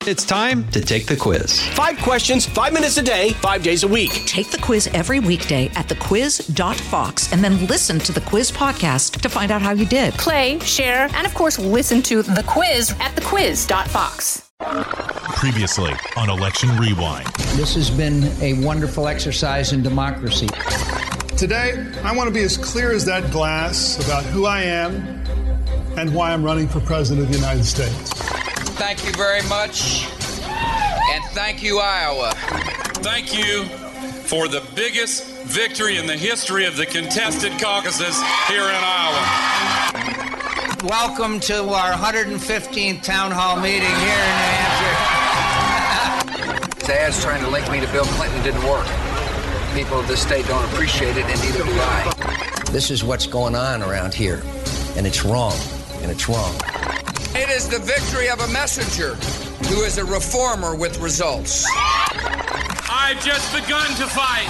It's time to take the quiz. 5 questions, 5 minutes a day, 5 days a week. Take the quiz every weekday at thequiz.fox and then listen to the quiz podcast to find out how you did. Play, share, and of course, listen to The Quiz at thequiz.fox. Previously on Election Rewind. This has been a wonderful exercise in democracy. Today, I want to be as clear as that glass about who I am and why I'm running for President of the United States. Thank you very much, and thank you, Iowa. Thank you for the biggest victory in the history of the contested caucuses here in Iowa. Welcome to our 115th town hall meeting here in New Hampshire. The ads trying to link me to Bill Clinton didn't work. People of this state don't appreciate it, and neither do I. This is what's going on around here, and it's wrong, and it's wrong. It is the victory of a messenger who is a reformer with results. I've just begun to fight.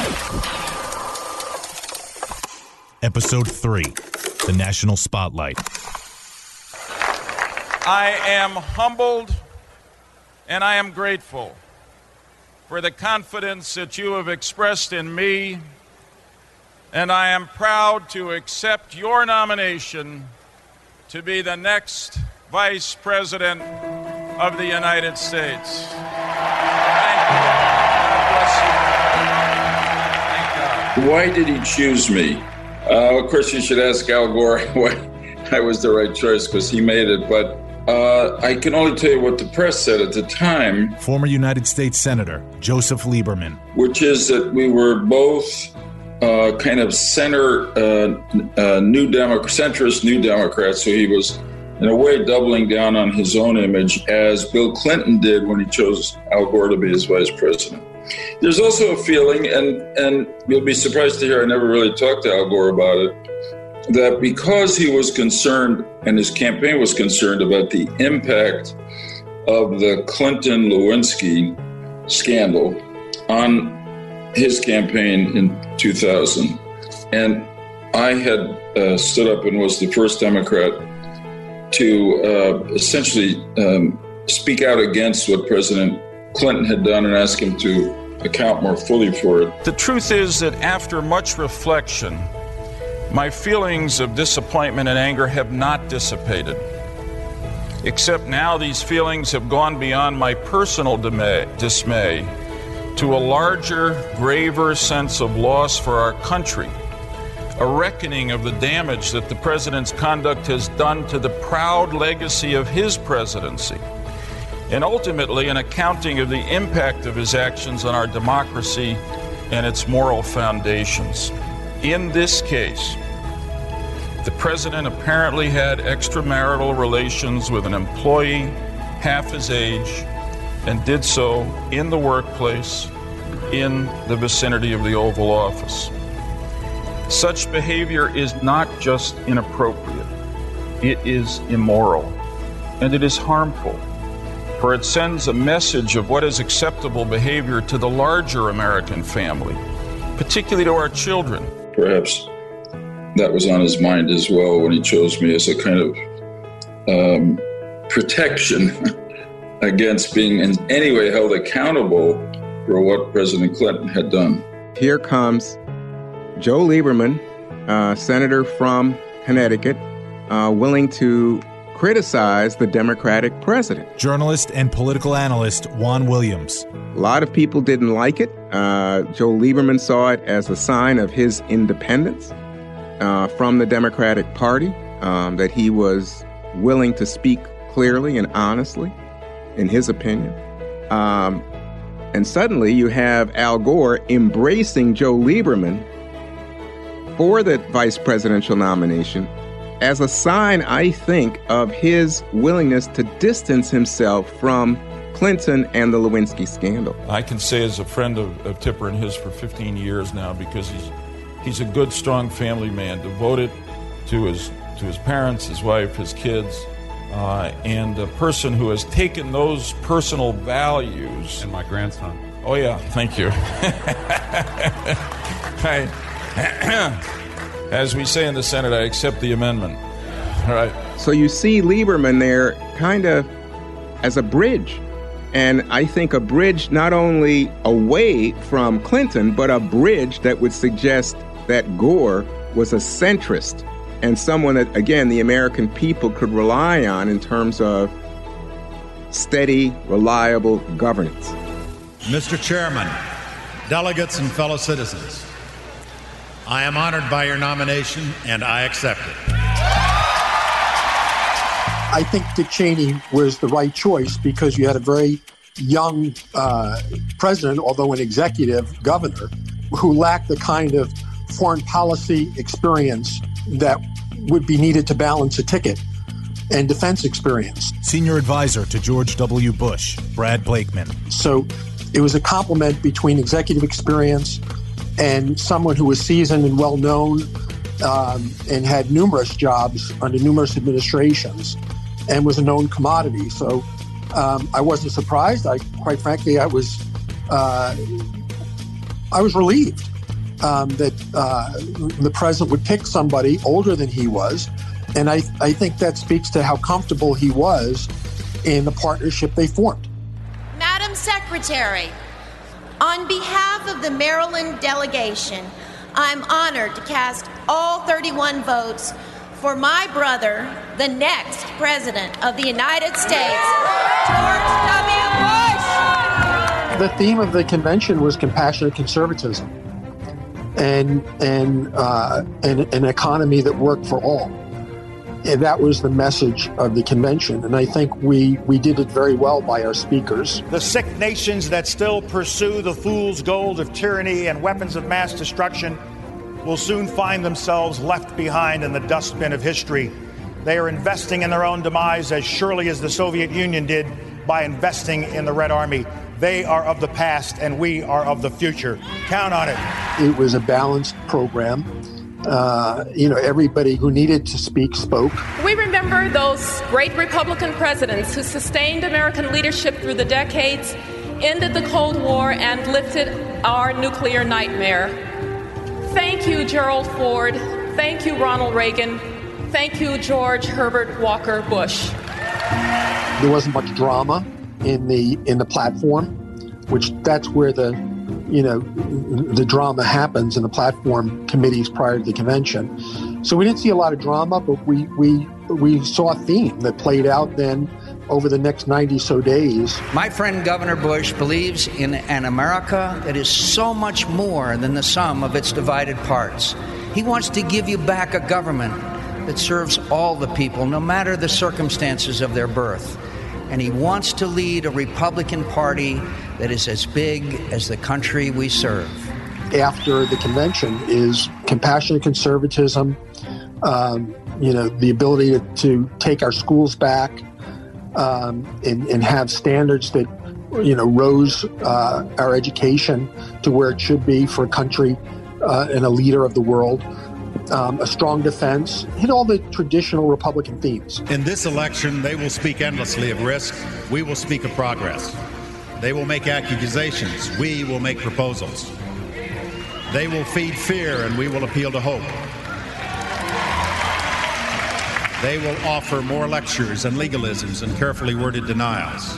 Episode 3, The National Spotlight. I am humbled and I am grateful for the confidence that you have expressed in me, and I am proud to accept your nomination to be the next Vice President of the United States. Thank you. God bless you. Thank God. Why did he choose me? Of course, you should ask Al Gore why I was the right choice, because he made it. But I can only tell you what the press said at the time. Former United States Senator Joseph Lieberman. Which is that we were both kind of centrist New Democrats. So he was, in a way, doubling down on his own image, as Bill Clinton did when he chose Al Gore to be his vice president. There's also a feeling, and you'll be surprised to hear I never really talked to Al Gore about it, that because he was concerned and his campaign was concerned about the impact of the Clinton-Lewinsky scandal on his campaign in 2000, and I had stood up and was the first Democrat to essentially speak out against what President Clinton had done and ask him to account more fully for it. The truth is that after much reflection, my feelings of disappointment and anger have not dissipated. Except now these feelings have gone beyond my personal dismay to a larger, graver sense of loss for our country. A reckoning of the damage that the president's conduct has done to the proud legacy of his presidency, and ultimately an accounting of the impact of his actions on our democracy and its moral foundations. In this case, the president apparently had extramarital relations with an employee half his age, and did so in the workplace, in the vicinity of the Oval Office. Such behavior is not just inappropriate, it is immoral, and it is harmful, for it sends a message of what is acceptable behavior to the larger American family, particularly to our children. Perhaps that was on his mind as well when he chose me as a kind of protection against being in any way held accountable for what President Clinton had done. Here comes Joe Lieberman, senator from Connecticut, willing to criticize the Democratic president. Journalist and political analyst Juan Williams. A lot of people didn't like it. Joe Lieberman saw it as a sign of his independence from the Democratic Party, that he was willing to speak clearly and honestly, in his opinion. And suddenly you have Al Gore embracing Joe Lieberman for the vice presidential nomination as a sign, I think, of his willingness to distance himself from Clinton and the Lewinsky scandal. I can say as a friend of Tipper and his for 15 years now, because he's a good, strong family man, devoted to his parents, his wife, his kids, and a person who has taken those personal values. And my grandson. Oh, yeah, thank you. As we say in the Senate, I accept the amendment. All right. So you see Lieberman there kind of as a bridge and I think a bridge not only away from Clinton, but a bridge that would suggest that Gore was a centrist and someone that, again, the American people could rely on in terms of steady, reliable governance. Mr. Chairman, delegates and fellow citizens, I am honored by your nomination, and I accept it. I think Dick Cheney was the right choice because you had a very young president, although an executive governor, who lacked the kind of foreign policy experience that would be needed to balance a ticket and defense experience. Senior advisor to George W. Bush, Brad Blakeman. So it was a complement between executive experience and someone who was seasoned and well-known and had numerous jobs under numerous administrations and was a known commodity. So I wasn't surprised. Quite frankly, I was relieved that the president would pick somebody older than he was. And I think that speaks to how comfortable he was in the partnership they formed. Madam Secretary, on behalf of the Maryland delegation, I'm honored to cast all 31 votes for my brother, the next President of the United States, George W. Bush. The theme of the convention was compassionate conservatism and an economy that worked for all. And that was the message of the convention. And I think we did it very well by our speakers. The sick nations that still pursue the fool's gold of tyranny and weapons of mass destruction will soon find themselves left behind in the dustbin of history. They are investing in their own demise as surely as the Soviet Union did by investing in the Red Army. They are of the past and we are of the future. Count on it. It was a balanced program. Everybody who needed to speak spoke. We remember those great Republican presidents who sustained American leadership through the decades, ended the Cold War, and lifted our nuclear nightmare. Thank you, Gerald Ford. Thank you, Ronald Reagan. Thank you, George Herbert Walker Bush. There wasn't much drama in the platform, which that's where the drama happens in the platform committees prior to the convention. So we didn't see a lot of drama, but we saw a theme that played out then over the next 90 so days. My friend Governor Bush believes in an America that is so much more than the sum of its divided parts. He wants to give you back a government that serves all the people, no matter the circumstances of their birth. And he wants to lead a Republican Party that is as big as the country we serve. After the convention is compassionate conservatism, the ability to take our schools back and have standards that, rose our education to where it should be for a country and a leader of the world. A strong defense, hit all the traditional Republican themes. In this election, they will speak endlessly of risk. We will speak of progress. They will make accusations. We will make proposals. They will feed fear, and we will appeal to hope. They will offer more lectures and legalisms and carefully worded denials.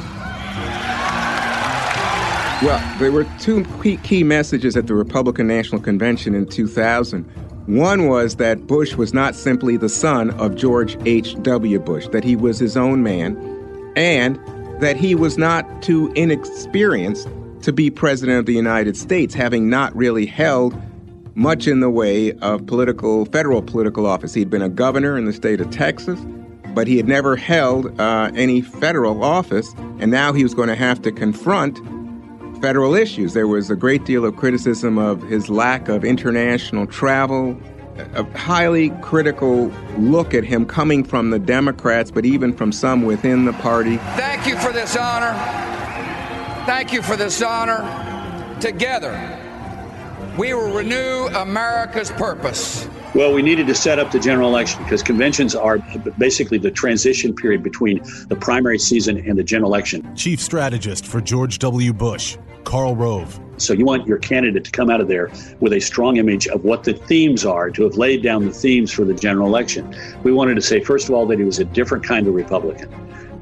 Well, there were two key messages at the Republican National Convention in 2000. One was that Bush was not simply the son of George H.W. Bush, that he was his own man, and that he was not too inexperienced to be president of the United States, having not really held much in the way of federal political office. He'd been a governor in the state of Texas, but he had never held any federal office, and now he was going to have to confront federal issues. There was a great deal of criticism of his lack of international travel, a highly critical look at him coming from the Democrats, but even from some within the party. Thank you for this honor. Thank you for this honor. Together, we will renew America's purpose. Well, we needed to set up the general election because conventions are basically the transition period between the primary season and the general election. Chief strategist for George W. Bush, Karl Rove. So you want your candidate to come out of there with a strong image of what the themes are, to have laid down the themes for the general election. We wanted to say, first of all, that he was a different kind of Republican,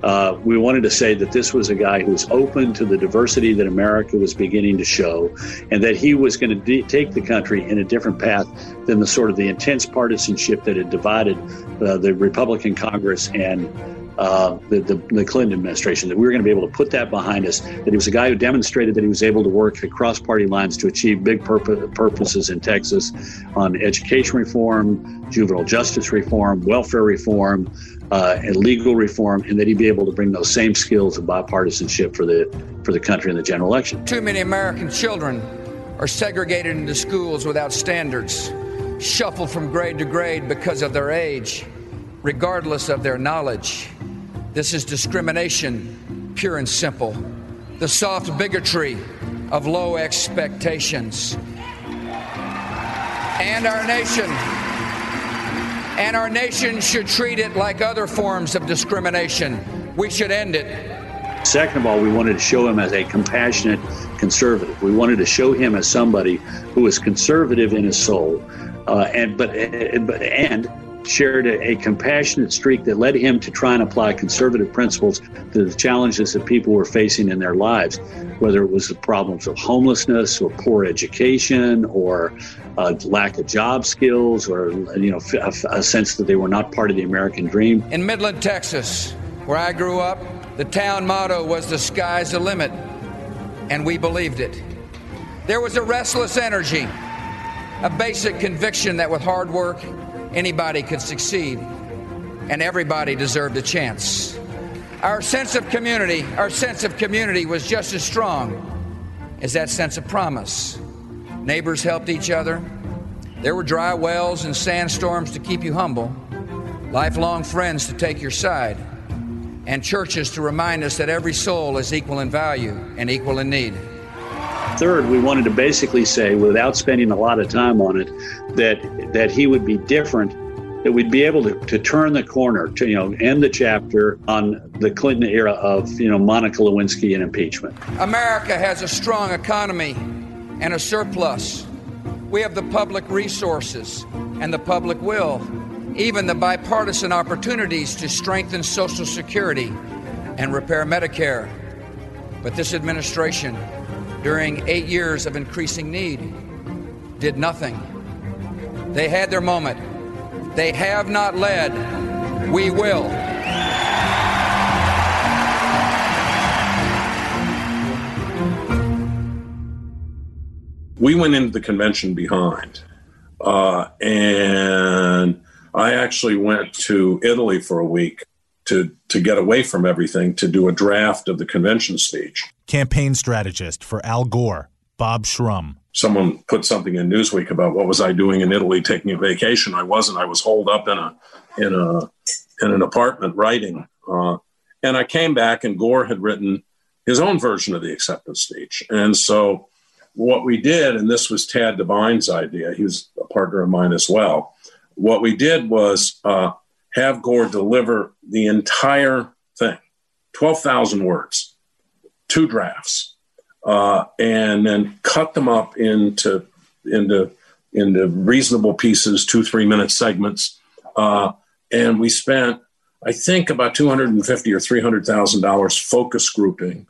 We wanted to say that this was a guy who was open to the diversity that America was beginning to show, and that he was going to take the country in a different path than the sort of the intense partisanship that had divided the Republican Congress and the Clinton administration, that we were going to be able to put that behind us, that he was a guy who demonstrated that he was able to work across party lines to achieve big purposes in Texas on education reform, juvenile justice reform, welfare reform, and legal reform, and that he'd be able to bring those same skills of bipartisanship for the country in the general election. Too many American children are segregated into schools without standards, shuffled from grade to grade because of their age, regardless of their knowledge. This is discrimination, pure and simple. The soft bigotry of low expectations. And our nation should treat it like other forms of discrimination. We should end it. Second of all, we wanted to show him as a compassionate conservative. We wanted to show him as somebody who was conservative in his soul, and shared a compassionate streak that led him to try and apply conservative principles to the challenges that people were facing in their lives, whether it was the problems of homelessness or poor education or lack of job skills or a sense that they were not part of the American dream. In Midland, Texas, where I grew up, the town motto was "The sky's the limit," and we believed it. There was a restless energy, a basic conviction that with hard work, anybody could succeed, and everybody deserved a chance. Our sense of community was just as strong as that sense of promise. Neighbors helped each other. There were dry wells and sandstorms to keep you humble, lifelong friends to take your side, and churches to remind us that every soul is equal in value and equal in need. Third, we wanted to basically say, without spending a lot of time on it, that he would be different, that we'd be able to turn the corner, to end the chapter on the Clinton era of Monica Lewinsky and impeachment. America has a strong economy and a surplus. We have the public resources and the public will, even the bipartisan opportunities to strengthen Social Security and repair Medicare. But this administration, during 8 years of increasing need, did nothing. They had their moment. They have not led. We will. We went into the convention behind, and I actually went to Italy for a week to get away from everything, to do a draft of the convention speech. Campaign strategist for Al Gore, Bob Shrum. Someone put something in Newsweek about what was I doing in Italy taking a vacation. I wasn't. I was holed up in an apartment writing. And I came back, and Gore had written his own version of the acceptance speech. And so what we did, and this was Tad Devine's idea, he was a partner of mine as well. What we did was have Gore deliver the entire thing, 12,000 words, 2 drafts, and then cut them up into reasonable pieces, 2-3 minute segments. And we spent, I think, about $250,000 or $300,000 focus grouping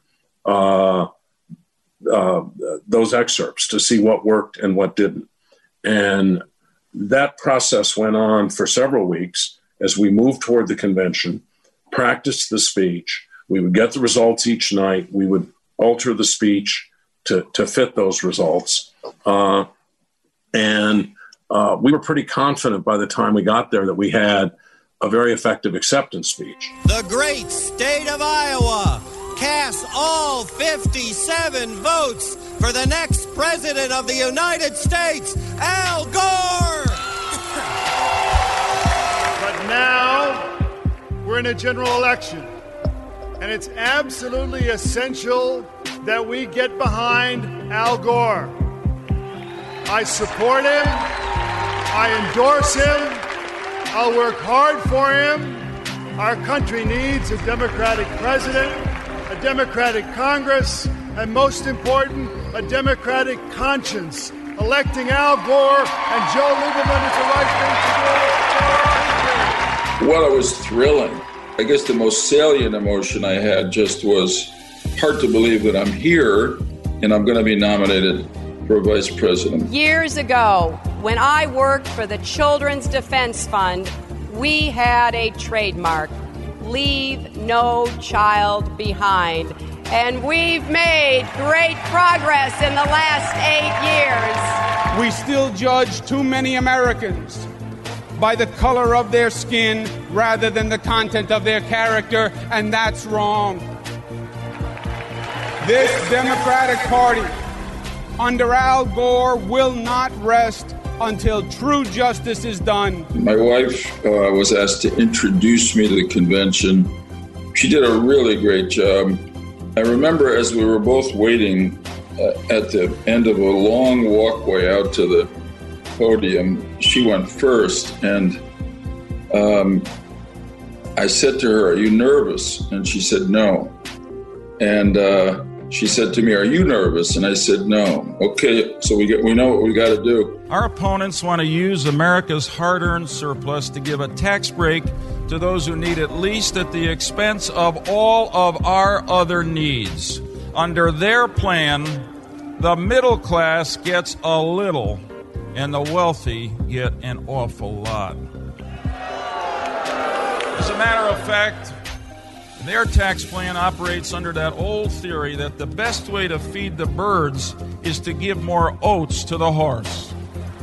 those excerpts to see what worked and what didn't. And that process went on for several weeks as we moved toward the convention, practiced the speech. We would get the results each night. We would alter the speech to fit those results. And we were pretty confident by the time we got there that we had a very effective acceptance speech. The great state of Iowa casts all 57 votes for the next president of the United States, Al Gore! But now we're in a general election, and it's absolutely essential that we get behind Al Gore. I support him. I endorse him. I'll work hard for him. Our country needs a Democratic president, a Democratic Congress, and most important, a Democratic conscience. Electing Al Gore and Joe Lieberman is the right thing to do. Well, it was thrilling I guess the most salient emotion I had just was hard to believe that I'm here and I'm going to be nominated for vice president. Years ago, when I worked for the Children's Defense Fund, we had a trademark, Leave No Child Behind. And we've made great progress in the last 8 years. We still judge too many Americans by the color of their skin rather than the content of their character, and that's wrong. This Democratic Party under Al Gore will not rest until true justice is done. My wife was asked to introduce me to the convention. She did a really great job. I remember as we were both waiting at the end of a long walkway out to the podium, she went first, and I said to her, "Are you nervous?" And she said, "No." And she said to me, "Are you nervous?" And I said, "No." Okay, so we know what we got to do. Our opponents want to use America's hard-earned surplus to give a tax break to those who need it least at the expense of all of our other needs. Under their plan, the middle class gets a little, and the wealthy get an awful lot. As a matter of fact, their tax plan operates under that old theory that the best way to feed the birds is to give more oats to the horse.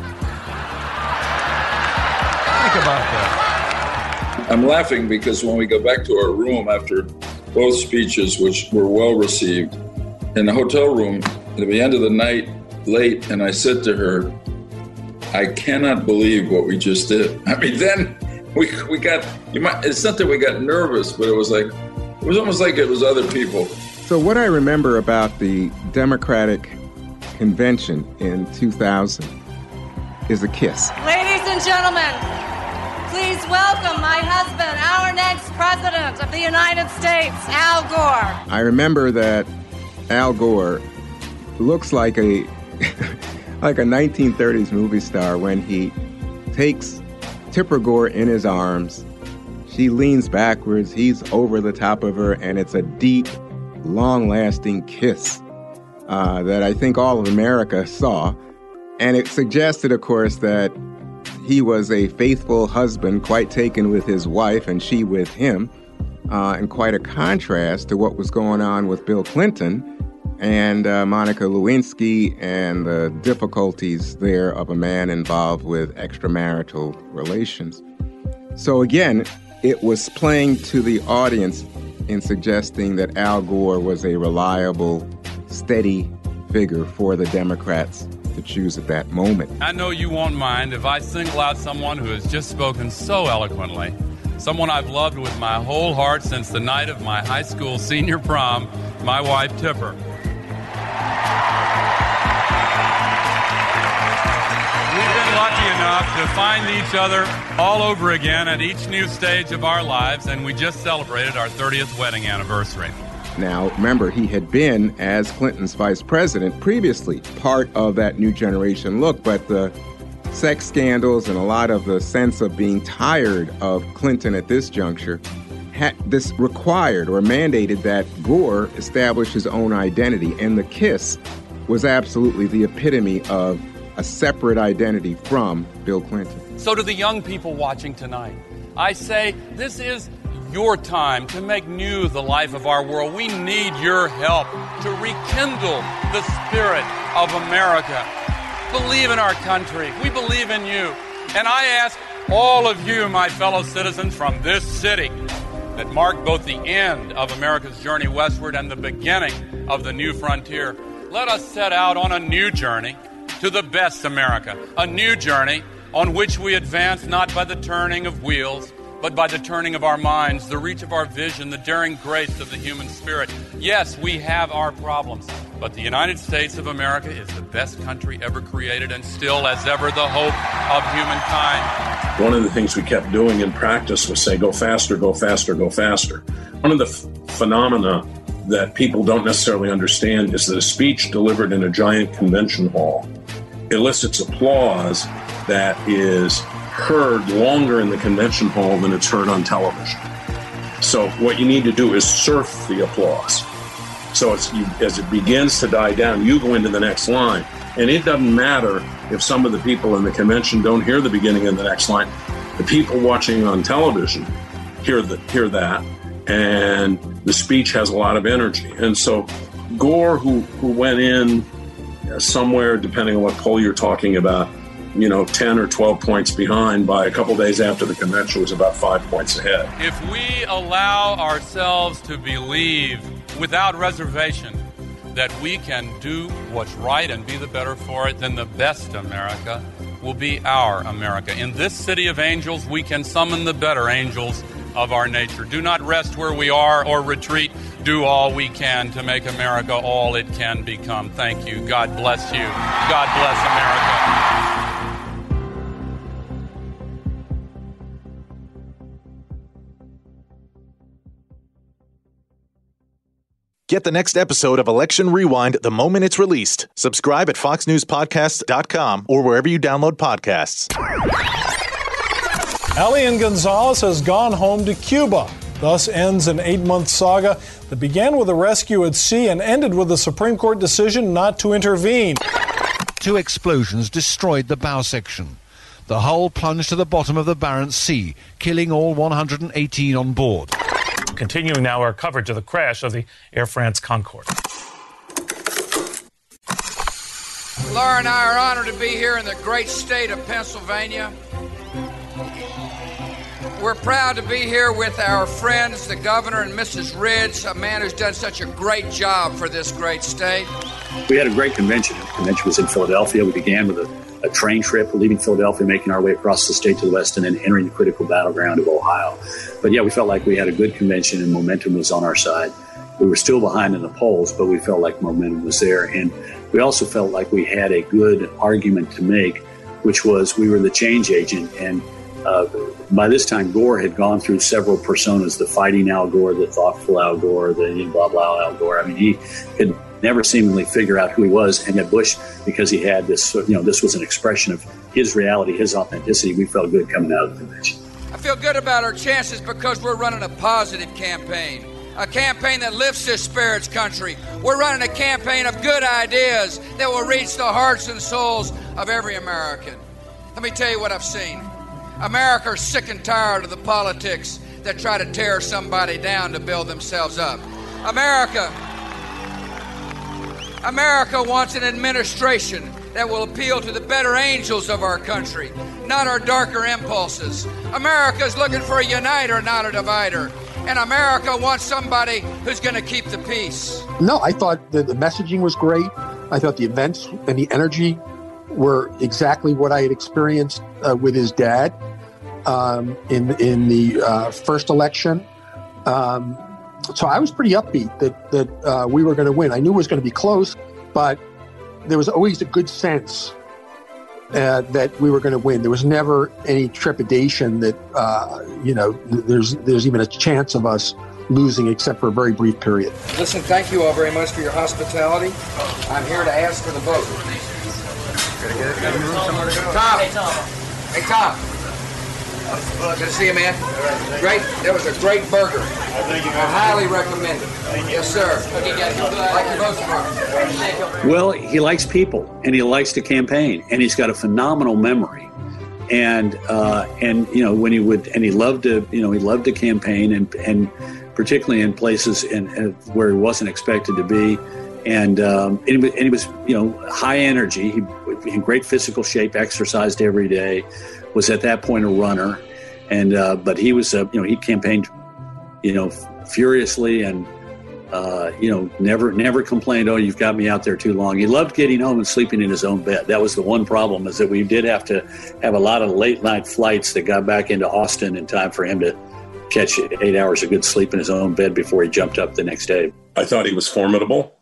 Think about that. I'm laughing because when we go back to our room after both speeches, which were well received, in the hotel room at the end of the night, late, and I said to her, "I cannot believe what we just did." I mean, then we got, it's not that we got nervous, but it was almost like it was other people. So what I remember about the Democratic convention in 2000 is a kiss. Ladies and gentlemen, please welcome my husband, our next president of the United States, Al Gore. I remember that Al Gore looks like a 1930s movie star when he takes Tipper Gore in his arms. She leans backwards, he's over the top of her, and it's a deep, long-lasting kiss that I think all of America saw. And it suggested, of course, that he was a faithful husband, quite taken with his wife and she with him, and quite a contrast to what was going on with Bill Clinton and Monica Lewinsky and the difficulties there of a man involved with extramarital relations. So again, it was playing to the audience in suggesting that Al Gore was a reliable, steady figure for the Democrats to choose at that moment. I know you won't mind if I single out someone who has just spoken so eloquently, someone I've loved with my whole heart since the night of my high school senior prom, my wife Tipper. We've been lucky enough to find each other all over again at each new stage of our lives, and we just celebrated our 30th wedding anniversary. Now, remember, he had been, as Clinton's vice president previously, part of that new generation look, but the sex scandals and a lot of the sense of being tired of Clinton at this juncture, this required or mandated that Gore establish his own identity, and the kiss was absolutely the epitome of a separate identity from Bill Clinton. So to the young people watching tonight, I say this is your time to make new the life of our world. We need your help to rekindle the spirit of America. Believe in our country. We believe in you. And I ask all of you, my fellow citizens from this city, that mark both the end of America's journey westward and the beginning of the new frontier, let us set out on a new journey to the best America, a new journey on which we advance not by the turning of wheels, but by the turning of our minds, the reach of our vision, the daring grace of the human spirit. Yes, we have our problems, but the United States of America is the best country ever created and still, as ever, the hope of humankind. One of the things we kept doing in practice was say, go faster, go faster, go faster. One of the phenomena that people don't necessarily understand is that a speech delivered in a giant convention hall elicits applause that is heard longer in the convention hall than it's heard on television. So what you need to do is surf the applause. So as it begins to die down, you go into the next line. And it doesn't matter if some of the people in the convention don't hear the beginning of the next line. The people watching on television hear that, and the speech has a lot of energy. And so Gore, who went in somewhere, depending on what poll you're talking about, 10 or 12 points behind, by a couple days after the convention was about 5 points ahead. If we allow ourselves to believe without reservation that we can do what's right and be the better for it, then the best America will be our America. In this city of angels, we can summon the better angels of our nature. Do not rest where we are or retreat. Do all we can to make America all it can become. Thank you. God bless you. God bless America. Get the next episode of Election Rewind the moment it's released. Subscribe at foxnewspodcasts.com or wherever you download podcasts. Elian Gonzalez has gone home to Cuba. Thus ends an 8-month saga that began with a rescue at sea and ended with a Supreme Court decision not to intervene. 2 explosions destroyed the bow section. The hull plunged to the bottom of the Barents Sea, killing all 118 on board. Continuing now our coverage of the crash of the Air France Concorde. Laura and I are honored to be here in the great state of Pennsylvania. We're proud to be here with our friends, the governor and Mrs. Ridge, a man who's done such a great job for this great state. We had a great convention. The convention was in Philadelphia. We began with a train trip, leaving Philadelphia, making our way across the state to the west, and then entering the critical battleground of Ohio. But yeah, we felt like we had a good convention and momentum was on our side. We were still behind in the polls, but we felt like momentum was there. And we also felt like we had a good argument to make, which was we were the change agent. And by this time, Gore had gone through several personas, the fighting Al Gore, the thoughtful Al Gore, the blah, blah Al Gore. I mean, he could never seemingly figure out who he was. And that Bush, because he had this, this was an expression of his reality, his authenticity, we felt good coming out of the convention. I feel good about our chances because we're running a positive campaign, a campaign that lifts this spirit's country. We're running a campaign of good ideas that will reach the hearts and souls of every American. Let me tell you what I've seen. America's sick and tired of the politics that try to tear somebody down to build themselves up. America wants an administration that will appeal to the better angels of our country, not our darker impulses. America's looking for a uniter, not a divider. And America wants somebody who's going to keep the peace. No, I thought the messaging was great. I thought the events and the energy were exactly what I had experienced with his dad in the first election. So I was pretty upbeat that we were going to win. I knew it was going to be close, but there was always a good sense that we were going to win. There was never any trepidation that, there's even a chance of us losing except for a very brief period. Listen, thank you all very much for your hospitality. I'm here to ask for the vote. Tom. Hey, Tom. Good to see you, man. Great. That was a great burger. I highly recommend it. Yes, sir. Like your votes tomorrow. Well, he likes people, and he likes to campaign, and he's got a phenomenal memory. And when he loved to campaign, and particularly in places where he wasn't expected to be. And he was high energy. He in great physical shape, exercised every day, was at that point a runner, and but he was he campaigned furiously and never complained, oh, you've got me out there too long. He loved getting home and sleeping in his own bed. That was the one problem, is that we did have to have a lot of late night flights that got back into Austin in time for him to catch 8 hours of good sleep in his own bed before he jumped up the next day. I thought he was formidable.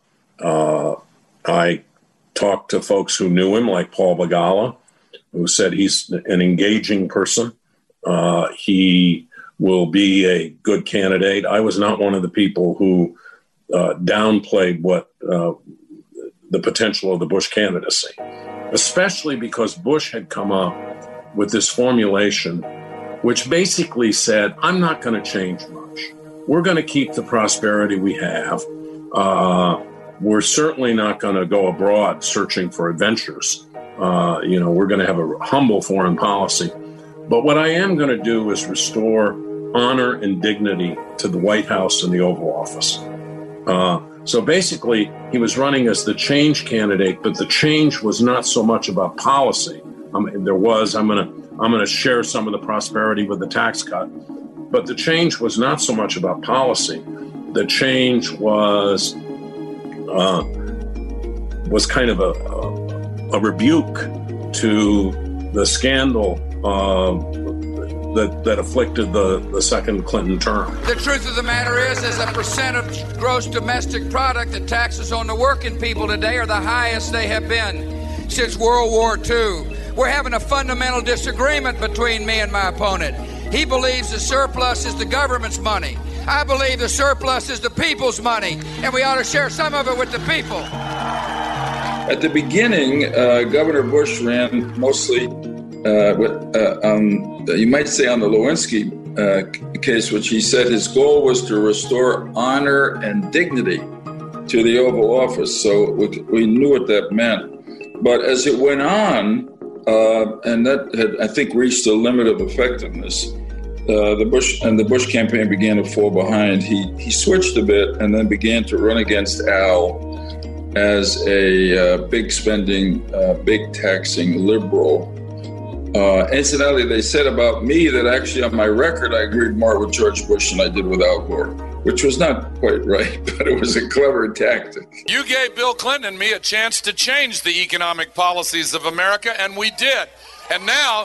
I talked to folks who knew him, like Paul Begala, who said he's an engaging person. He will be a good candidate. I was not one of the people who downplayed what the potential of the Bush candidacy, especially because Bush had come up with this formulation which basically said, I'm not going to change much. we're going to keep the prosperity we have. We're certainly not going to go abroad searching for adventures. We're going to have a humble foreign policy. But what I am going to do is restore honor and dignity to the White House and the Oval Office. So basically, he was running as the change candidate, but the change was not so much about policy. I'm going to share some of the prosperity with the tax cut, but the change was not so much about policy. The change was kind of a rebuke to the scandal that afflicted the second Clinton term. The truth of the matter is, as a percent of gross domestic product, the taxes on the working people today are the highest they have been since World War II. We're having a fundamental disagreement between me and my opponent. He believes the surplus is the government's money. I believe the surplus is the people's money, and we ought to share some of it with the people. At the beginning, Governor Bush ran mostly you might say on the Lewinsky case, which he said his goal was to restore honor and dignity to the Oval Office. So we knew what that meant. But as it went on, and that had, I think, reached a limit of effectiveness, the Bush campaign began to fall behind. He switched a bit and then began to run against Al as a big spending, big taxing liberal. Incidentally, they said about me that actually on my record, I agreed more with George Bush than I did with Al Gore, which was not quite right, but it was a clever tactic. You gave Bill Clinton and me a chance to change the economic policies of America, and we did. And now,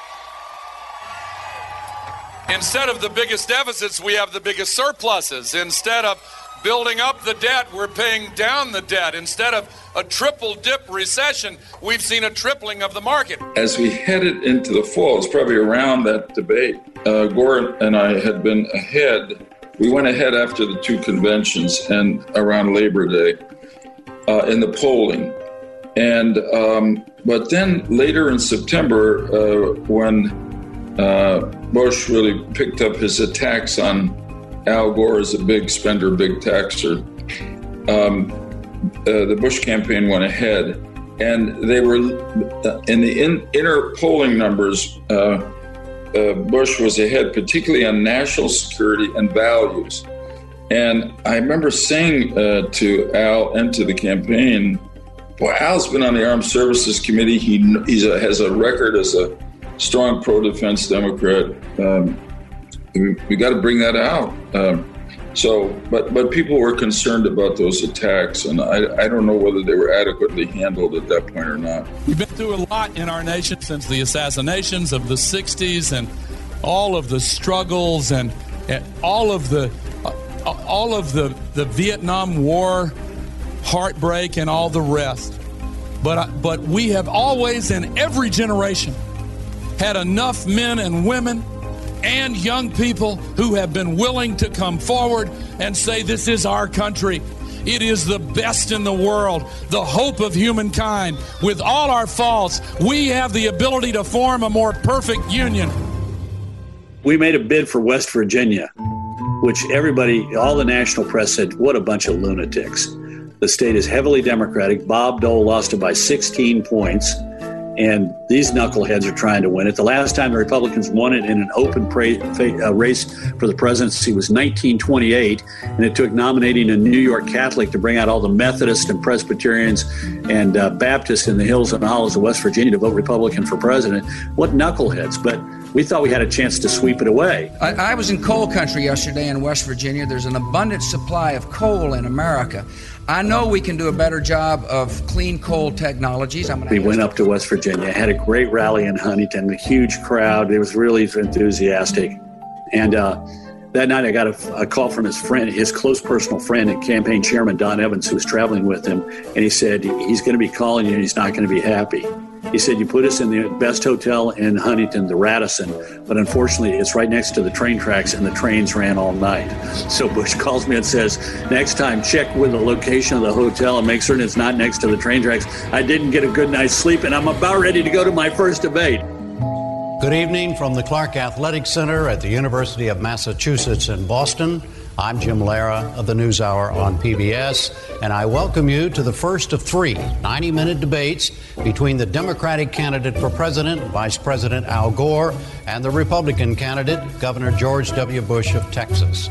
instead of the biggest deficits, we have the biggest surpluses. Instead of building up the debt, we're paying down the debt. Instead of a triple dip recession, we've seen a tripling of the market. As we headed into the fall, it's probably around that debate, Gore and I had been ahead. We went ahead after the two conventions and around Labor Day in the polling. And but then later in September, when Bush really picked up his attacks on Al Gore as a big spender, big taxer, the Bush campaign went ahead, and they were in the inner polling numbers. Bush was ahead, particularly on national security and values. And I remember saying to Al and to the campaign, "Well, Al's been on the Armed Services Committee. He has a record as a strong pro-defense Democrat. We got to bring that out." But people were concerned about those attacks, and I don't know whether they were adequately handled at that point or not. We've been through a lot in our nation since the assassinations of the 60s and all of the struggles and all of the Vietnam War heartbreak and all the rest. But we have always, in every generation, had enough men and women and young people who have been willing to come forward and say, this is our country. It is the best in the world, the hope of humankind. With all our faults, we have the ability to form a more perfect union. We made a bid for West Virginia, which all the national press said, what a bunch of lunatics. The state is heavily Democratic. Bob Dole lost it by 16 points. And these knuckleheads are trying to win it. The last time the Republicans won it in an open race for the presidency was 1928, and it took nominating a New York Catholic to bring out all the Methodists and Presbyterians and Baptists in the hills and hollows of West Virginia to vote Republican for president. What knuckleheads? But we thought we had a chance to sweep it away. I was in coal country yesterday in West Virginia. There's an abundant supply of coal in America. I know we can do a better job of clean coal technologies. We went up to West Virginia, had a great rally in Huntington, a huge crowd. It was really enthusiastic. And that night I got a call from his friend, his close personal friend and campaign chairman, Don Evans, who was traveling with him. And he said, he's going to be calling you and he's not going to be happy. He said, you put us in the best hotel in Huntington, the Radisson, but unfortunately it's right next to the train tracks and the trains ran all night. So Bush calls me and says, next time check with the location of the hotel and make certain it's not next to the train tracks. I didn't get a good night's sleep and I'm about ready to go to my first debate. Good evening from the Clark Athletic Center at the University of Massachusetts in Boston. I'm Jim Lara of the NewsHour on PBS, and I welcome you to the first of 3 90-minute debates between the Democratic candidate for president, Vice President Al Gore, and the Republican candidate, Governor George W. Bush of Texas.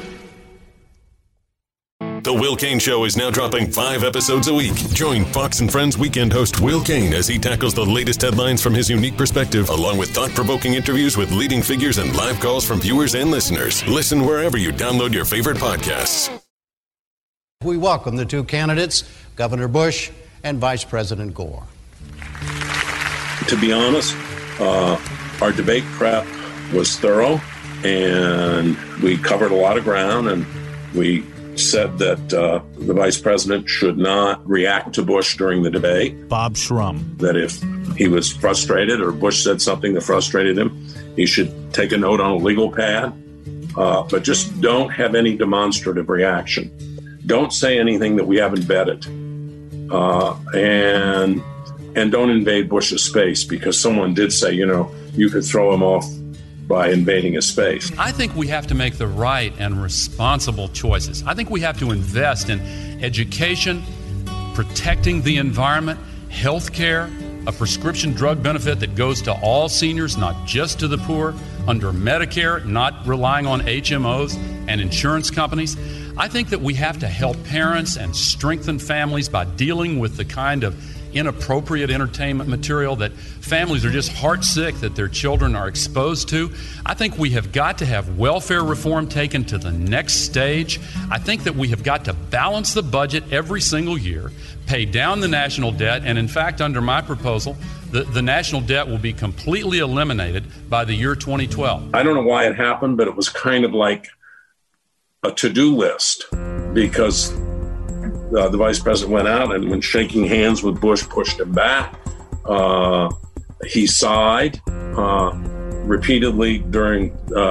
The Will Cain Show is now dropping 5 episodes a week. Join Fox and Friends weekend host Will Cain as he tackles the latest headlines from his unique perspective, along with thought-provoking interviews with leading figures and live calls from viewers and listeners. Listen wherever you download your favorite podcasts. We welcome the 2 candidates, Governor Bush and Vice President Gore. To be honest, our debate prep was thorough, and we covered a lot of ground, and we said that the vice president should not react to Bush during the debate. Bob Shrum. That if he was frustrated or Bush said something that frustrated him, he should take a note on a legal pad, but just don't have any demonstrative reaction. Don't say anything that we haven't vetted, and don't invade Bush's space, because someone did say, you could throw him off by invading his space. I think we have to make the right and responsible choices. I think we have to invest in education, protecting the environment, health care, a prescription drug benefit that goes to all seniors, not just to the poor, under Medicare, not relying on HMOs and insurance companies. I think that we have to help parents and strengthen families by dealing with the kind of inappropriate entertainment material that families are just heartsick that their children are exposed to. I think we have got to have welfare reform taken to the next stage. I think that we have got to balance the budget every single year, pay down the national debt, and in fact, under my proposal, the national debt will be completely eliminated by the year 2012. I don't know why it happened, but it was kind of like a to-do list, because the vice president went out, and when shaking hands with Bush pushed him back, he sighed repeatedly during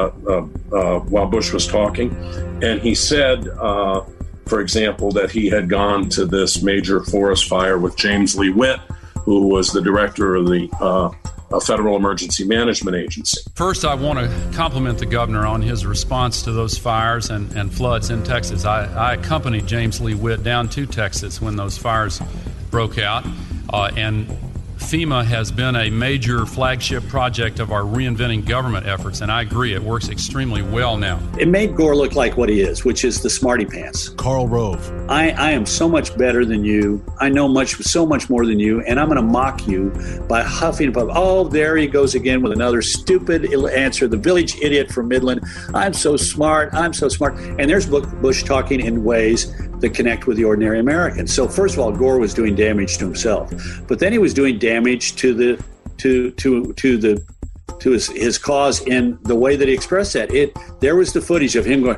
while Bush was talking, and he said, for example, that he had gone to this major forest fire with James Lee Witt, who was the director of the Federal Emergency Management Agency. First, I want to compliment the governor on his response to those fires and floods in Texas. I accompanied James Lee Witt down to Texas when those fires broke out, and FEMA has been a major flagship project of our reinventing government efforts, and I agree, it works extremely well now. It made Gore look like what he is, which is the smarty pants. Karl Rove. I am so much better than you. I know so much more than you, and I'm going to mock you by huffing and puffing. Oh, there he goes again with another stupid answer. The village idiot from Midland. I'm so smart. I'm so smart. And there's Bush talking in ways that connect with the ordinary American. So first of all, Gore was doing damage to himself, but then he was doing damage to his cause in the way that he expressed that. There was the footage of him going,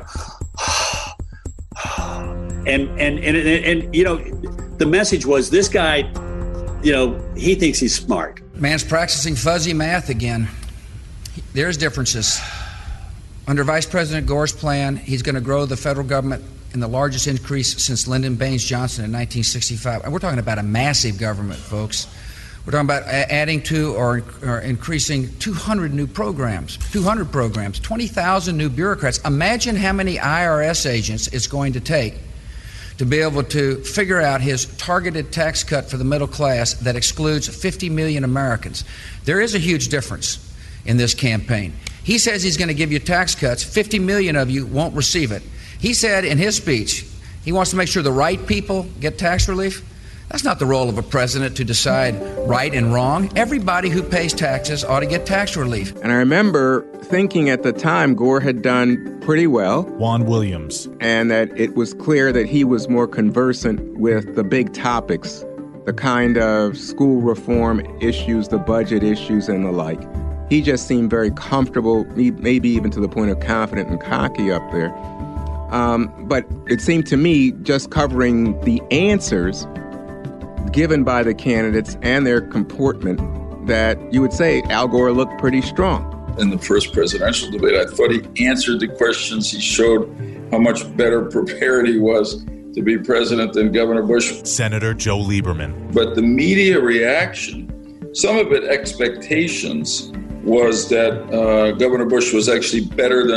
and the message was, this guy, he thinks he's smart. Man's practicing fuzzy math again. There's differences. Under Vice President Gore's plan, he's going to grow the federal government in the largest increase since Lyndon Baines Johnson in 1965. And we're talking about a massive government, folks. We're talking about adding to or increasing 200 new programs, 20,000 new bureaucrats. Imagine how many IRS agents it's going to take to be able to figure out his targeted tax cut for the middle class that excludes 50 million Americans. There is a huge difference in this campaign. He says he's going to give you tax cuts. 50 million of you won't receive it. He said in his speech he wants to make sure the right people get tax relief. That's not the role of a president to decide right and wrong. Everybody who pays taxes ought to get tax relief. And I remember thinking at the time Gore had done pretty well. Juan Williams. And that it was clear that he was more conversant with the big topics, the kind of school reform issues, the budget issues, and the like. He just seemed very comfortable, maybe even to the point of confident and cocky up there. But it seemed to me, just covering the answers given by the candidates and their comportment, that you would say Al Gore looked pretty strong. In the first presidential debate, I thought he answered the questions. He showed how much better prepared he was to be president than Governor Bush. Senator Joe Lieberman. But the media reaction, some of it expectations, was that Governor Bush was actually better than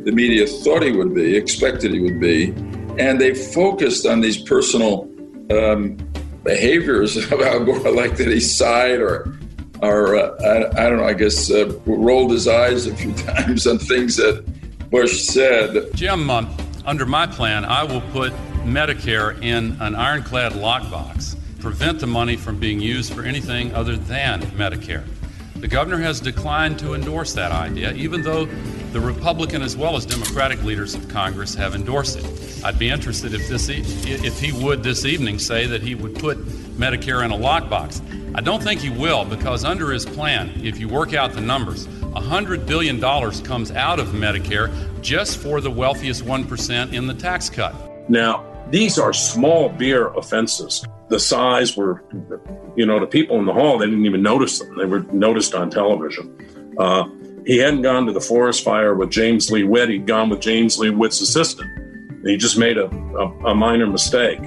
the media thought he would be, expected he would be. And they focused on these personal behaviors of Al Gore, like that he sighed or I don't know, I guess rolled his eyes a few times on things that Bush said. Jim, under my plan, I will put Medicare in an ironclad lockbox, prevent the money from being used for anything other than Medicare. The governor has declined to endorse that idea, even though the Republican as well as Democratic leaders of Congress have endorsed it. I'd be interested if he would this evening say that he would put Medicare in a lockbox. I don't think he will, because under his plan, if you work out the numbers, $100 billion comes out of Medicare just for the wealthiest 1% in the tax cut. Now, these are small beer offenses. The size were, to people in the hall, they didn't even notice them. They were noticed on television. He hadn't gone to the forest fire with James Lee Witt. He'd gone with James Lee Witt's assistant. He just made a minor mistake.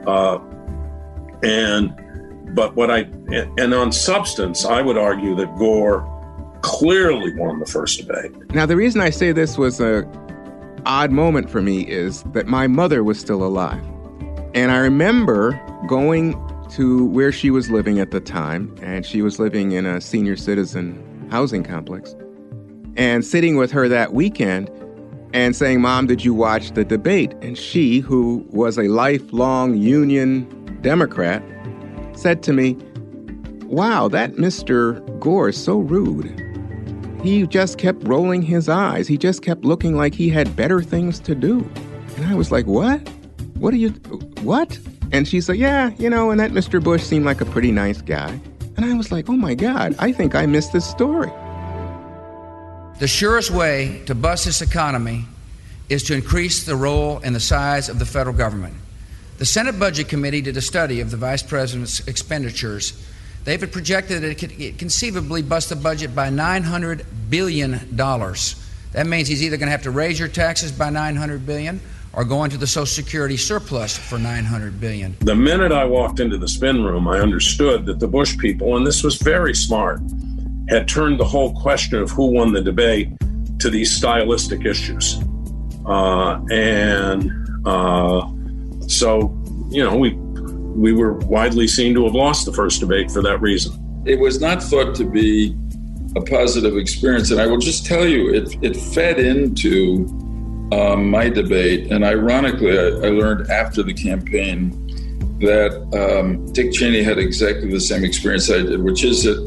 And on substance, I would argue that Gore clearly won the first debate. Now, the reason I say this was an odd moment for me is that my mother was still alive. And I remember going to where she was living at the time, and she was living in a senior citizen housing complex, and sitting with her that weekend and saying, "Mom, did you watch the debate?" And she, who was a lifelong Union Democrat, said to me, "Wow, that Mr. Gore is so rude. He just kept rolling his eyes. He just kept looking like he had better things to do." And I was like, "What? What?" And she said, "Yeah, and that Mr. Bush seemed like a pretty nice guy." And I was like, "Oh my God, I think I missed this story." The surest way to bust this economy is to increase the role and the size of the federal government. The Senate Budget Committee did a study of the Vice President's expenditures. They've projected that it could conceivably bust the budget by $900 billion. That means he's either going to have to raise your taxes by $900 billion or go into the Social Security surplus for $900 billion. The minute I walked into the spin room, I understood that the Bush people, and this was very smart, had turned the whole question of who won the debate to these stylistic issues. So, we were widely seen to have lost the first debate for that reason. It was not thought to be a positive experience. And I will just tell you, it fed into my debate. And ironically, I learned after the campaign that Dick Cheney had exactly the same experience I did, which is that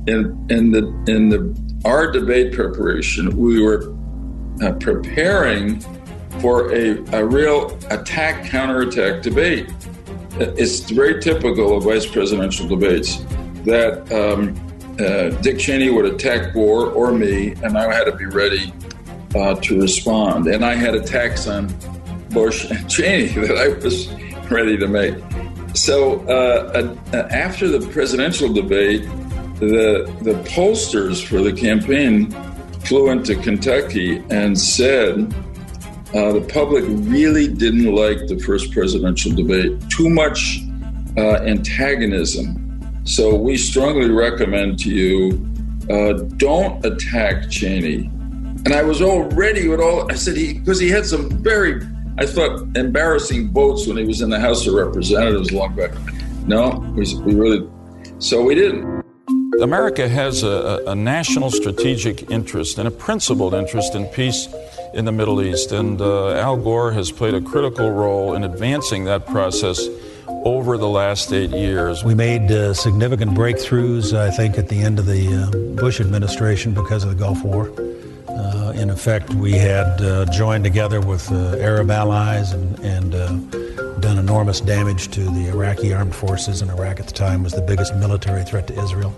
in our debate preparation, we were preparing for a real attack, counterattack debate. It's very typical of vice presidential debates that Dick Cheney would attack Gore or me, and I had to be ready to respond. And I had attacks on Bush and Cheney that I was ready to make. So after the presidential debate, the pollsters for the campaign flew into Kentucky and said the public really didn't like the first presidential debate. Too much antagonism. So we strongly recommend to you, don't attack Cheney. And I was all ready with all, I said, because he had some very, I thought, embarrassing votes when he was in the House of Representatives long back. No, we really, so we didn't. America has a national strategic interest and a principled interest in peace in the Middle East, and Al Gore has played a critical role in advancing that process over the last 8 years. We made significant breakthroughs, I think, at the end of the Bush administration because of the Gulf War. In effect, we had joined together with Arab allies and done enormous damage to the Iraqi armed forces, and Iraq at the time was the biggest military threat to Israel.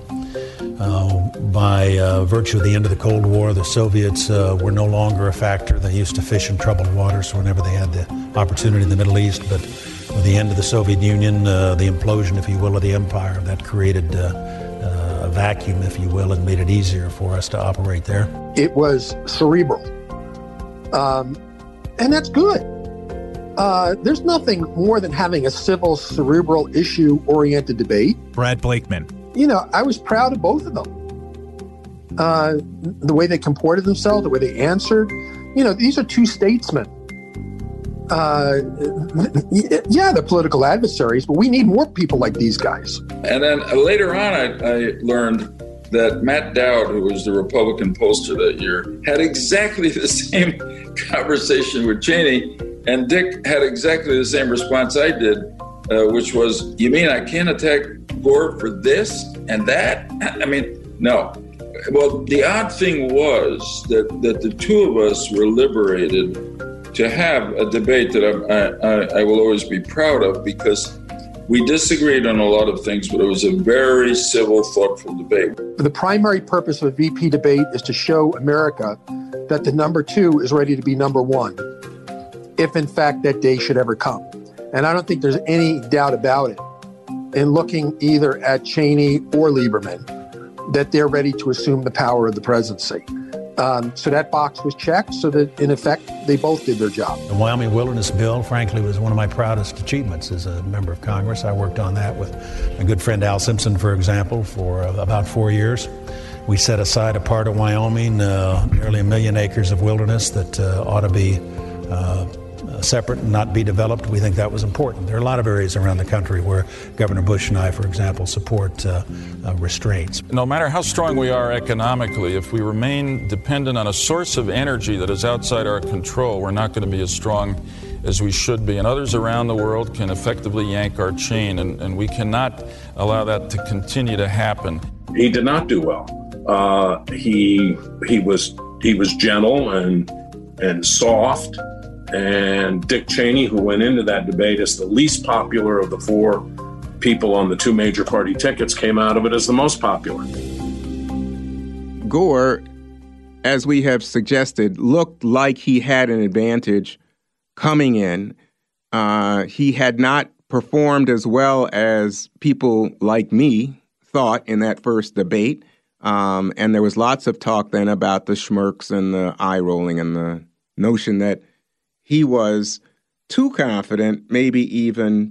By virtue of the end of the Cold War, the Soviets were no longer a factor. They used to fish in troubled waters whenever they had the opportunity in the Middle East. But with the end of the Soviet Union, the implosion, if you will, of the empire, that created a vacuum, if you will, and made it easier for us to operate there. It was cerebral. And that's good. There's nothing more than having a civil, cerebral, issue-oriented debate. Brad Blakeman. I was proud of both of them. The way they comported themselves, the way they answered, these are two statesmen. They're political adversaries, but we need more people like these guys. And then later on, I learned that Matt Dowd, who was the Republican pollster that year, had exactly the same conversation with Cheney, and Dick had exactly the same response I did, which was, you mean I can't attack Gore for this and that? I mean, no. Well, the odd thing was that the two of us were liberated to have a debate that I will always be proud of, because we disagreed on a lot of things, but it was a very civil, thoughtful debate. The primary purpose of a VP debate is to show America that the number two is ready to be number one, if in fact that day should ever come. And I don't think there's any doubt about it in looking either at Cheney or Lieberman that they're ready to assume the power of the presidency. So that box was checked so that, in effect, they both did their job. The Wyoming Wilderness Bill, frankly, was one of my proudest achievements as a member of Congress. I worked on that with my good friend Al Simpson, for example, for about 4 years. We set aside a part of Wyoming, nearly 1 million acres of wilderness that ought to be separate and not be developed. We think that was important. There are a lot of areas around the country where Governor Bush and I, for example, support restraints. No matter how strong we are economically, if we remain dependent on a source of energy that is outside our control, we're not going to be as strong as we should be. And others around the world can effectively yank our chain, and we cannot allow that to continue to happen. He did not do well. He was gentle and soft. And Dick Cheney, who went into that debate as the least popular of the four people on the two major party tickets, came out of it as the most popular. Gore, as we have suggested, looked like he had an advantage coming in. He had not performed as well as people like me thought in that first debate. And there was lots of talk then about the smirks and the eye rolling and the notion that he was too confident, maybe even,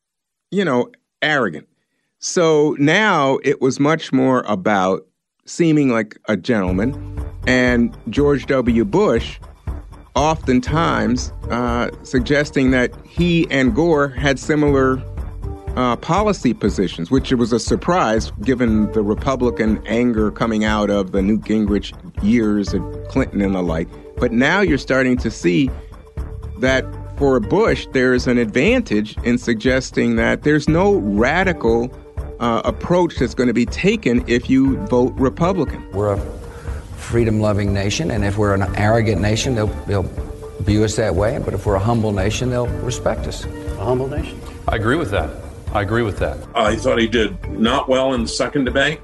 arrogant. So now it was much more about seeming like a gentleman. And George W. Bush oftentimes suggesting that he and Gore had similar policy positions, which was a surprise given the Republican anger coming out of the Newt Gingrich years of Clinton and the like. But now you're starting to see that for Bush, there's an advantage in suggesting that there's no radical approach that's going to be taken if you vote Republican. We're a freedom-loving nation, and if we're an arrogant nation, they'll view us that way. But if we're a humble nation, they'll respect us. A humble nation. I agree with that. I thought he did not well in the second debate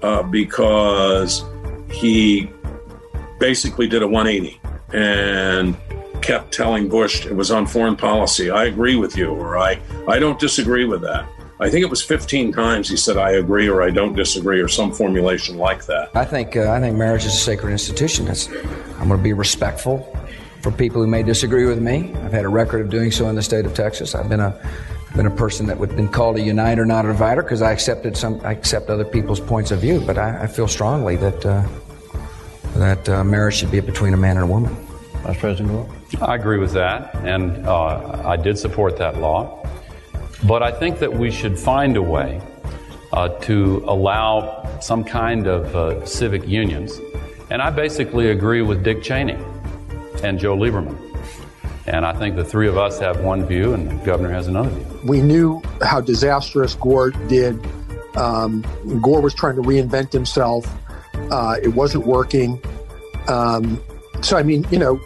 because he basically did a 180 and kept telling Bush it was on foreign policy. I agree with you, or I don't disagree with that. I think it was 15 times he said I agree or I don't disagree or some formulation like that. I think marriage is a sacred institution. I'm going to be respectful for people who may disagree with me. I've had a record of doing so in the state of Texas. I've been a person that would have been called a uniter, not a divider, because I accept other people's points of view. But I feel strongly that marriage should be between a man and a woman. Vice President Gore? I agree with that, and I did support that law. But I think that we should find a way to allow some kind of civic unions. And I basically agree with Dick Cheney and Joe Lieberman. And I think the three of us have one view and the governor has another view. We knew how disastrous Gore did. Gore was trying to reinvent himself. It wasn't working. So, I mean,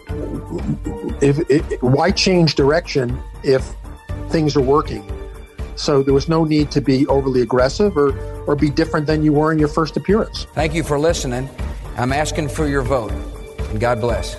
why change direction if things are working? So there was no need to be overly aggressive or be different than you were in your first appearance. Thank you for listening. I'm asking for your vote. And God bless.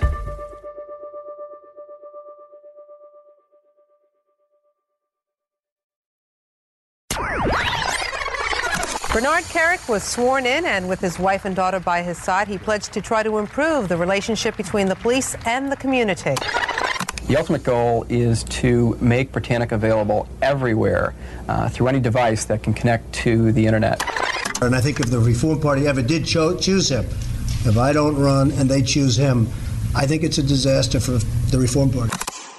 Bernard Kerik was sworn in, and with his wife and daughter by his side, he pledged to try to improve the relationship between the police and the community. The ultimate goal is to make Britannica available everywhere through any device that can connect to the internet. And I think if the Reform Party ever did choose him, if I don't run and they choose him, I think it's a disaster for the Reform Party.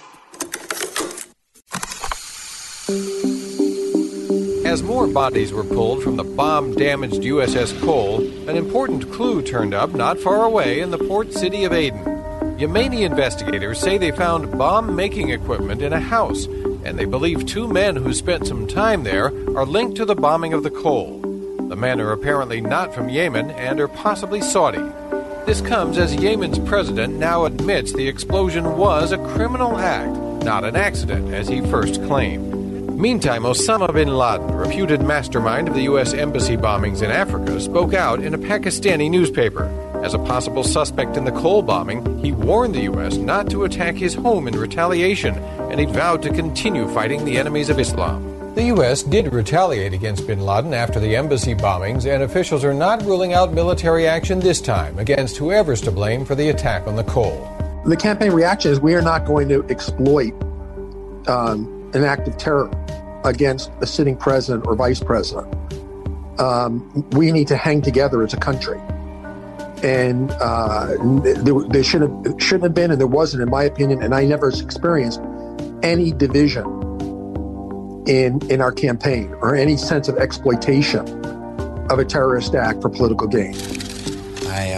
As more bodies were pulled from the bomb-damaged USS Cole, an important clue turned up not far away in the port city of Aden. Yemeni investigators say they found bomb-making equipment in a house, and they believe 2 men who spent some time there are linked to the bombing of the Cole. The men are apparently not from Yemen and are possibly Saudi. This comes as Yemen's president now admits the explosion was a criminal act, not an accident, as he first claimed. Meantime, Osama bin Laden, reputed mastermind of the U.S. embassy bombings in Africa, spoke out in a Pakistani newspaper. As a possible suspect in the Cole bombing, he warned the U.S. not to attack his home in retaliation, and he vowed to continue fighting the enemies of Islam. The U.S. did retaliate against bin Laden after the embassy bombings, and officials are not ruling out military action this time against whoever's to blame for the attack on the Cole. The campaign reaction is we are not going to exploit an act of terror against a sitting president or vice president. We need to hang together as a country. And there shouldn't have been, and there wasn't, in my opinion, and I never experienced any division in our campaign or any sense of exploitation of a terrorist act for political gain. I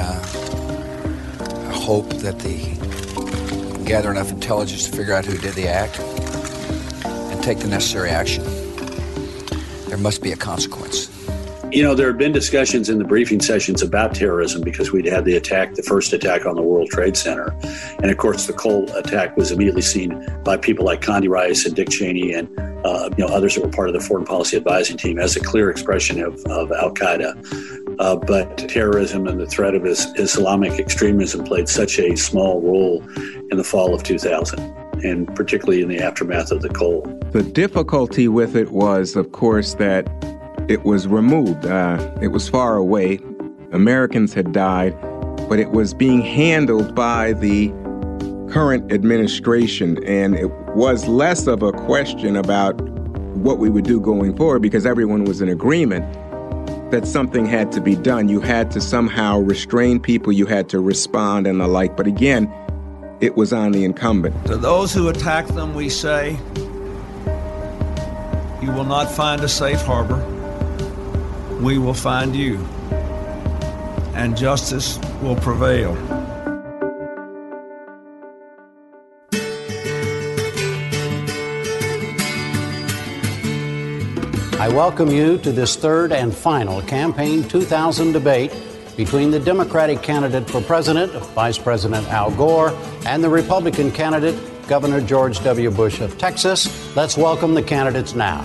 hope that they gather enough intelligence to figure out who did the act and take the necessary action. There must be a consequence. You know, there have been discussions in the briefing sessions about terrorism because we'd had the first attack on the World Trade Center. And of course, the Cole attack was immediately seen by people like Condi Rice and Dick Cheney and others that were part of the foreign policy advising team as a clear expression of al-Qaeda. But terrorism and the threat of Islamic extremism played such a small role in the fall of 2000, and particularly in the aftermath of the Cole. The difficulty with it was, of course, that it was removed. It was far away. Americans had died, but it was being handled by the current administration, and it was less of a question about what we would do going forward because everyone was in agreement that something had to be done. You had to somehow restrain people, you had to respond and the like, but again, it was on the incumbent. To those who attack them, we say, you will not find a safe harbor. We will find you, and justice will prevail. I welcome you to this third and final Campaign 2000 debate between the Democratic candidate for president, Vice President Al Gore, and the Republican candidate, Governor George W. Bush of Texas. Let's welcome the candidates now.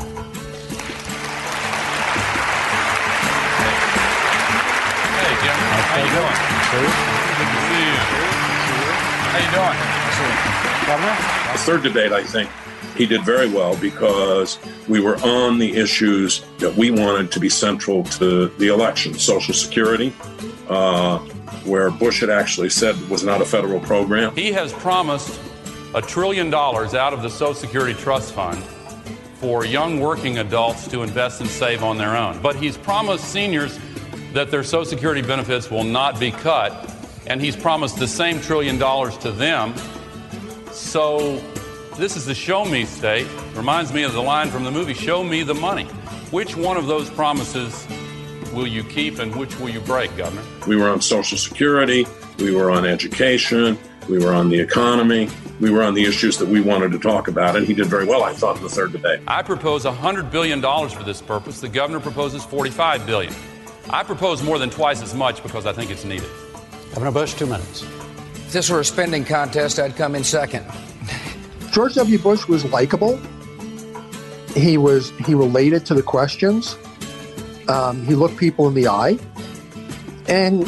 How you doing? Good to see you. How you doing? Governor? The third debate, I think, he did very well because we were on the issues that we wanted to be central to the election. Social Security, where Bush had actually said was not a federal program. He has promised $1 trillion out of the Social Security Trust Fund for young working adults to invest and save on their own. But he's promised seniors that their Social Security benefits will not be cut, and he's promised the same $1 trillion to them. So this is the show me state. Reminds me of the line from the movie, Show Me the Money. Which one of those promises will you keep and which will you break, Governor? We were on Social Security, we were on education, we were on the economy, we were on the issues that we wanted to talk about, and he did very well, I thought, in the third debate. I propose $100 billion for this purpose. The governor proposes $45 billion. I propose more than twice as much because I think it's needed. Governor Bush, 2 minutes. If this were a spending contest, I'd come in second. George W. Bush was likable. He related to the questions. He looked people in the eye. And,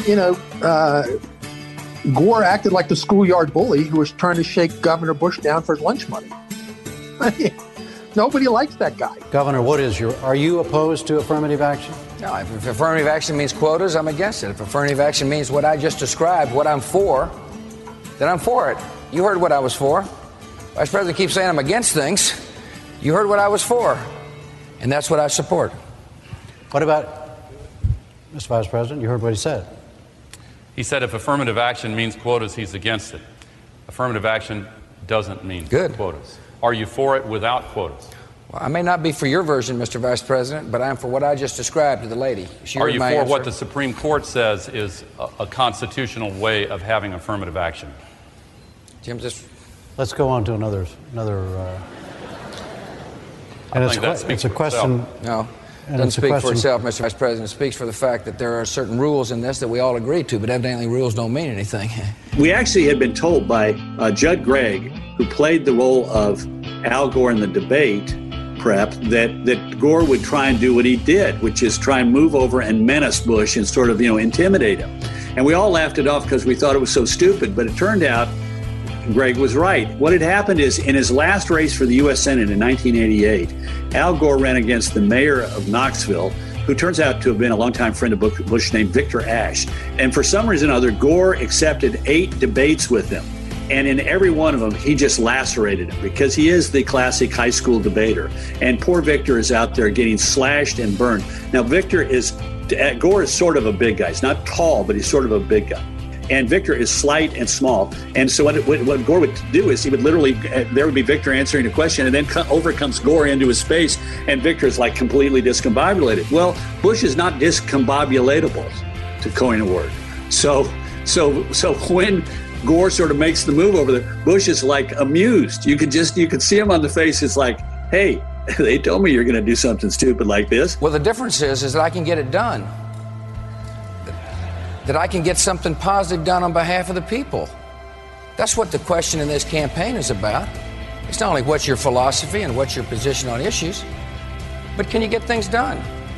Gore acted like the schoolyard bully who was trying to shake Governor Bush down for his lunch money. Nobody likes that guy. Governor, are you opposed to affirmative action? No, if affirmative action means quotas, I'm against it. If affirmative action means what I just described, what I'm for, then I'm for it. You heard what I was for. Vice President keeps saying I'm against things. You heard what I was for, and that's what I support. What about, Mr. Vice President, you heard what he said? He said if affirmative action means quotas, he's against it. Affirmative action doesn't mean Good. quotas. Are you for it without quotas? Well, I may not be for your version, Mr. Vice President, but I'm for what I just described to the lady. Are you for what the Supreme Court says is a constitutional way of having affirmative action? Jim, just... Let's go on to another. And it's a question. No. It doesn't speak for itself, Mr. Vice President. It speaks for the fact that there are certain rules in this that we all agree to, but evidently rules don't mean anything. We actually had been told by Judd Gregg, who played the role of Al Gore in the debate prep, that Gore would try and do what he did, which is try and move over and menace Bush and sort of, intimidate him. And we all laughed it off because we thought it was so stupid, but it turned out Gregg was right. What had happened is, in his last race for the U.S. Senate in 1988, Al Gore ran against the mayor of Knoxville, who turns out to have been a longtime friend of Bush named Victor Ashe. And for some reason or other, Gore accepted 8 debates with him. And in every one of them, he just lacerated him because he is the classic high school debater. And poor Victor is out there getting slashed and burned. Now, Gore is sort of a big guy. He's not tall, but he's sort of a big guy. And Victor is slight and small. And so what Gore would do is he would literally, there would be Victor answering a question, and then over comes Gore into his space, and Victor is like completely discombobulated. Well, Bush is not discombobulatable, to coin a word. So when Gore sort of makes the move over there, Bush is like amused. You could see him on the face. It's like, hey, they told me you're going to do something stupid like this. Well, the difference is that I can get it done. That I can get something positive done on behalf of the people. That's what the question in this campaign is about. It's not only what's your philosophy and what's your position on issues, but can you get things done?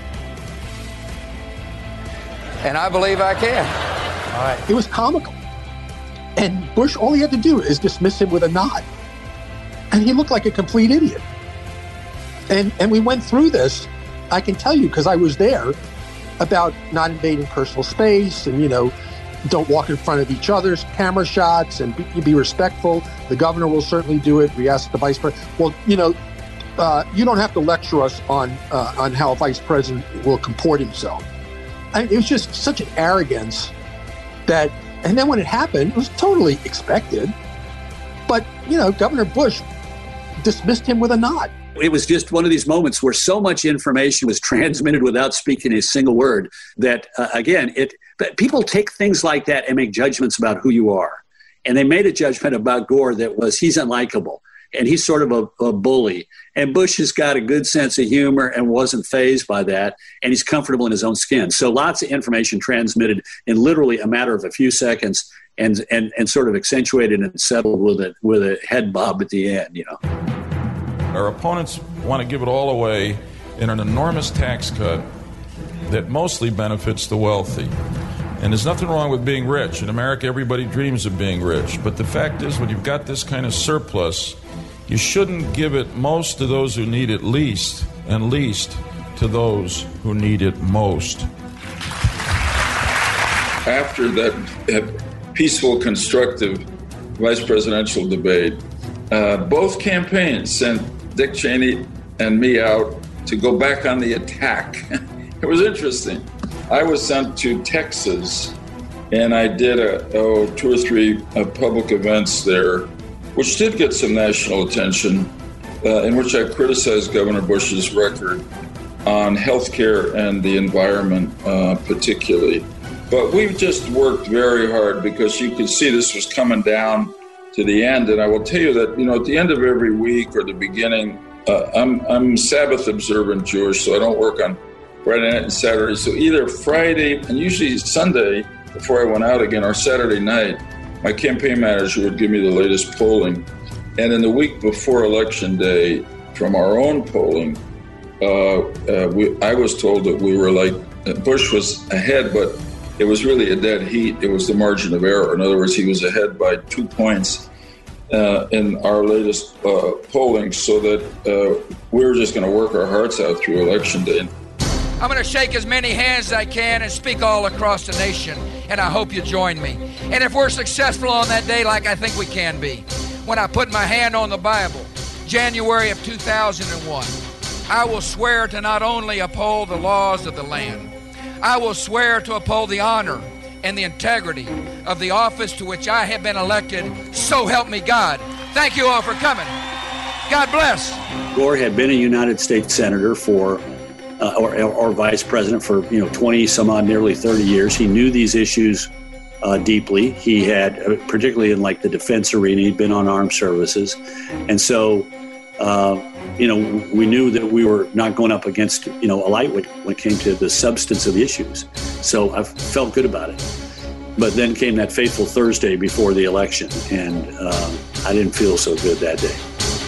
And I believe I can. All right. It was comical. And Bush, all he had to do is dismiss him with a nod. And he looked like a complete idiot. And we went through this, I can tell you, because I was there, about not invading personal space and, don't walk in front of each other's camera shots and be respectful. The governor will certainly do it. We asked the vice president. Well, you don't have to lecture us on how a vice president will comport himself. It was just such an arrogance that, and then when it happened, it was totally expected. But, Governor Bush dismissed him with a nod. It was just one of these moments where so much information was transmitted without speaking a single word that, but people take things like that and make judgments about who you are. And they made a judgment about Gore that was he's unlikable and he's sort of a bully. And Bush has got a good sense of humor and wasn't fazed by that. And he's comfortable in his own skin. So lots of information transmitted in literally a matter of a few seconds and sort of accentuated and settled with a head bob at the end, Our opponents want to give it all away in an enormous tax cut that mostly benefits the wealthy. And there's nothing wrong with being rich. In America, everybody dreams of being rich. But the fact is, when you've got this kind of surplus, you shouldn't give it most to those who need it least, and least to those who need it most. After that peaceful, constructive vice presidential debate, both campaigns sent Dick Cheney and me out to go back on the attack. It was interesting. I was sent to Texas, and I did 2 or 3 public events there, which did get some national attention, in which I criticized Governor Bush's record on health care and the environment particularly. But we've just worked very hard because you could see this was coming down to the end. And I will tell you that, at the end of every week or the beginning, I'm Sabbath observant Jewish, so I don't work on Friday night and Saturday. So either Friday and usually Sunday before I went out again, or Saturday night, my campaign manager would give me the latest polling. And in the week before Election Day, from our own polling, I was told that we were Bush was ahead, but it was really a dead heat. It was the margin of error. In other words, he was ahead by 2 points in our latest polling, so that we were just going to work our hearts out through Election Day. I'm going to shake as many hands as I can and speak all across the nation, and I hope you join me. And if we're successful on that day, like I think we can be, when I put my hand on the Bible, January of 2001, I will swear to not only uphold the laws of the land, I will swear to uphold the honor and the integrity of the office to which I have been elected, so help me God. Thank you all for coming. God bless. Gore had been a United States Senator for or Vice President for 20 some odd, nearly 30 years. He knew these issues deeply. He had, particularly in like the defense arena, he'd been on armed services. And so, we knew that we were not going up against, a lightweight when it came to the substance of the issues. So I felt good about it. But then came that fateful Thursday before the election, and I didn't feel so good that day.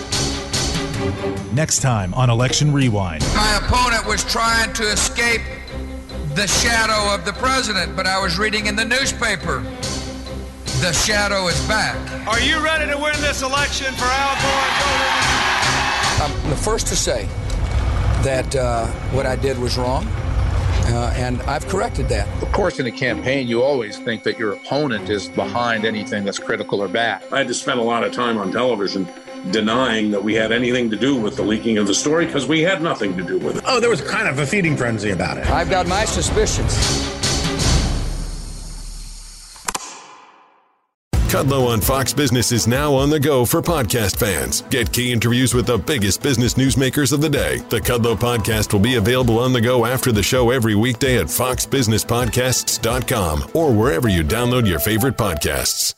Next time on Election Rewind. My opponent was trying to escape the shadow of the president, but I was reading in the newspaper, the shadow is back. Are you ready to win this election for Al Gore? I'm the first to say that what I did was wrong, and I've corrected that. Of course, in a campaign, you always think that your opponent is behind anything that's critical or bad. I had to spend a lot of time on television denying that we had anything to do with the leaking of the story because we had nothing to do with it. Oh, there was kind of a feeding frenzy about it. I've got my suspicions. Kudlow on Fox Business is now on the go for podcast fans. Get key interviews with the biggest business newsmakers of the day. The Kudlow podcast will be available on the go after the show every weekday at foxbusinesspodcasts.com or wherever you download your favorite podcasts.